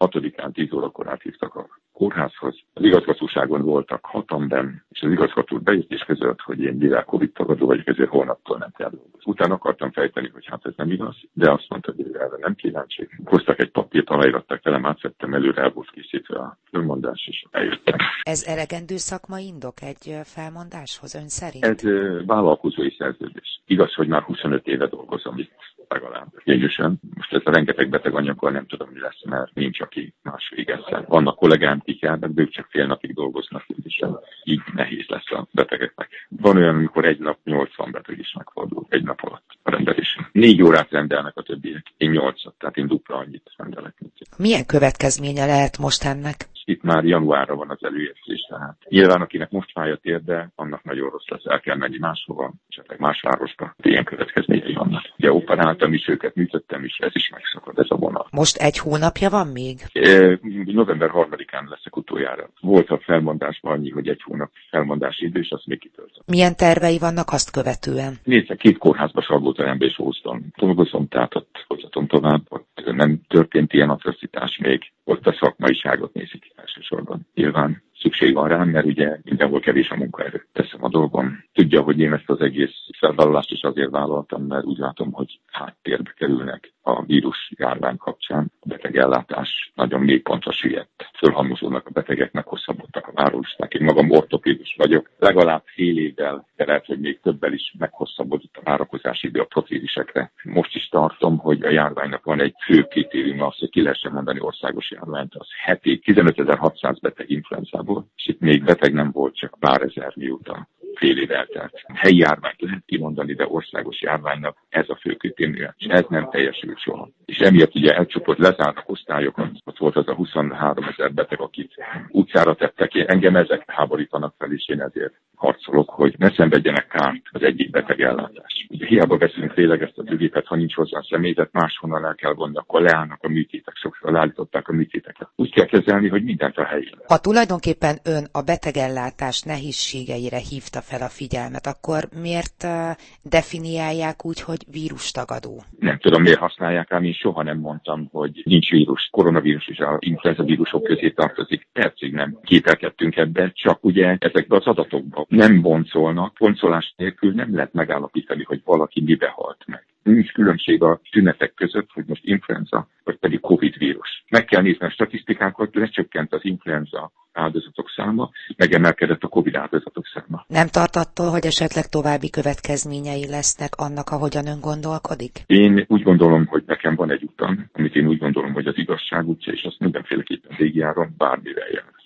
6-án 10 órakor áthívtak a kórházhoz. Az igazgatóságon voltak 6-an benn, és az igazgató bejött és közölt, hogy én mivel Covid tagadó vagyok, ezért holnaptól nem kell dolgozni. Utána akartam fejteni, hogy hát ez nem igaz, de azt mondta, hogy erre nem kíváncsi. Hoztak egy papírt, aláíratták velem, átvettem előre, el volt készítve a fölmondás, és eljöttem. Ez elegendő szakmai indok egy felmondáshoz ön szerint? Ez vállalkozói szerződés. Igaz, hogy már 25 éve dolgozom itt legalább jegyesen. Most ez a rengeteg beteg anyaggal nem tudom, mi lesz, mert nincs, aki más végezzen. Vannak kollégám, akik járnak, de ők csak fél napig dolgoznak, és így nehéz lesz a betegeknek. Van olyan, amikor egy nap 80 beteg is megfordul egy nap alatt a rendelésen. 4 órát rendelnek a többiek, én 8-at, tehát én dupla annyit rendelek. Milyen következménye lehet most ennek? Itt már januárra van az előérzés, tehát nyilván akinek most fáj a térde, annak nagyon rossz lesz, el kell menni máshova, esetleg más városba. Ilyen következményei vannak. Ugye operáltam is őket, műtöttem is, ez is megszakad, ez a vonal. Most 1 hónapja van még? November 3-án leszek utoljára. Volt a felmondásban annyi, hogy 1 hónap felmondási idő, és azt még kitöltöm. Milyen tervei vannak azt követően? Nézd, 2 kórházba, Salgótarjánba és Ózdon dolgozom, tehát ott folytatom tovább, ott nem történt ilyen atrocitás még, ott a szakmaiságot nézik elsősorban. Nyilván szükség van rám, mert ugye mindenhol kevés a munkaerő. Teszem a dolgom. Tudja, hogy én ezt az egész felvállalást is azért vállaltam, mert úgy látom, hogy háttérbe kerülnek a vírus járvány kapcsán. A betegellátás nagyon mély pontra süllyedt. Fölhalmozódnak a betegek, meghosszabbodtak a várólisták. Én magam ortopédus vagyok. Legalább fél évvel, de lehet, hogy még többel is meghosszabbodott a várakozási idő a protézisekre. Most is tartom, hogy a járványnak van egy fő kritérium, az, hogy ki lehessen mondani országos járványt, az heti 15.600 beteg influenzából, és itt még beteg nem volt, csak pár ezer mióta fél év eltelt. Helyi járványt lehet kimondani, de országos járványnak ez a fő kritérium, és ez nem teljesült soha. És emiatt ugye elcsoport lezárnak osztályokat, ott volt az a 23 000 beteg, akit utcára tettek, engem ezek háborítanak fel, és én ezért harcolok, hogy ne szenvedjenek kárt az egyik betegellátás. Ugye hiába veszünk tényleg ezt az ügyépet, ha nincs hozzá személyzet, máshonnan el kell vonni, akkor leállnak a műtétek, sokszor leállították a műtéteket. Úgy kell kezelni, hogy mindent a helyén. Ha tulajdonképpen ön a betegellátás nehézségeire hívta fel a figyelmet, akkor miért definiálják úgy, hogy vírustagadó? Nem tudom, miért használják, ám én soha nem mondtam, hogy nincs vírus. Koronavírus is az influenza vírusok közé tartozik. Percig nem kételkedtünk ebbe, csak ugye ezekbe az adatokba nem boncolnak. Boncolás nélkül nem lehet megállapítani, hogy valaki mibe halt meg. Nincs különbség a tünetek között, hogy most influenza, vagy pedig Covid vírus. Meg kell nézni a statisztikákat, lecsökkent az influenza áldozatok száma, megemelkedett a Covid áldozatok száma. Nem tart attól, hogy esetleg további következményei lesznek annak, ahogyan ön gondolkodik? Én úgy gondolom, hogy nekem van egy utam, amit én úgy gondolom, hogy az igazság útja, és azt mindenféleképpen végigjárom, bármivel jár.